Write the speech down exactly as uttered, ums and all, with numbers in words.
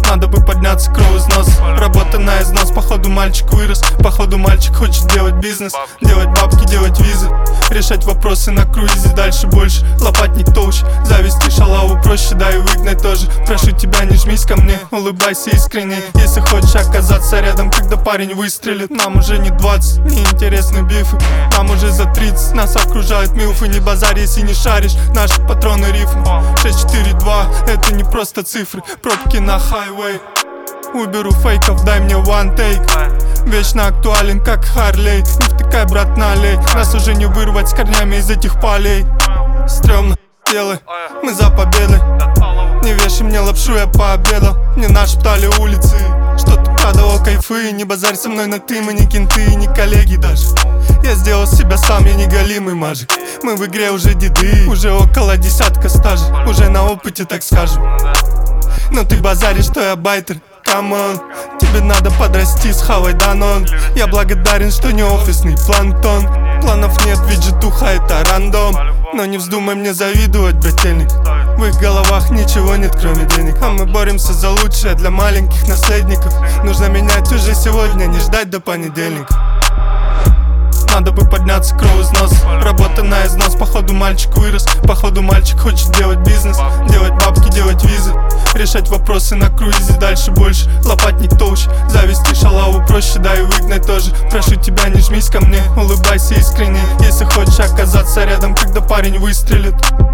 Надо бы подняться, кровь из носа. Работа на износ, походу мальчик вырос. Походу мальчик хочет делать бизнес, делать бабки, делать визы, решать вопросы на круизе. Дальше больше, лопатник толще. Завести шалаву проще, да и выгнать тоже. Прошу тебя, не жмись ко мне, улыбайся искренне, если хочешь оказаться рядом, когда парень выстрелит. Нам уже не двадцать, неинтересны бифы. Нам уже за тридцать, нас окружают милфы. Не базарь, если не шаришь, наши патроны рифм. Шесть четыре два, это не просто цифры. Пробки на хайвей. Уберу фейков, дай мне one take. Вечно актуален, как Харлей. Не втыкай, брат, налей. Нас уже не вырвать с корнями из этих полей. Стрёмно, делай, мы за победой. Не вешай мне лапшу, я пообедал. Мне нашептали улицы, что ты продавал кайфы. Не базарь со мной на ты, мы не кенты, не коллеги даже. Я сделал себя сам, я не голимый мажик. Мы в игре уже деды, уже около десятка стажа. Уже на опыте, так скажем. Но ты базаришь, что я байтер. Камон, тебе надо подрасти, схавай данон. Я благодарен, что не офисный планктон. Планов нет, ведь житуха это рандом. Но не вздумай мне завидовать, брательник. В их головах ничего нет, кроме денег. А мы боремся за лучшее для маленьких наследников. Нужно менять уже сегодня, не ждать до понедельника. Надо бы подняться, кровь из носа. Работа на износ, походу мальчик вырос. Походу мальчик хочет делать бизнес, делать бабки, делать визы, решать вопросы на круизе. Дальше больше, лопатник толще. Завести шалаву проще, да и выгнать тоже. Прошу тебя, не жмись ко мне, улыбайся искренне, если хочешь оказаться рядом, когда парень выстрелит.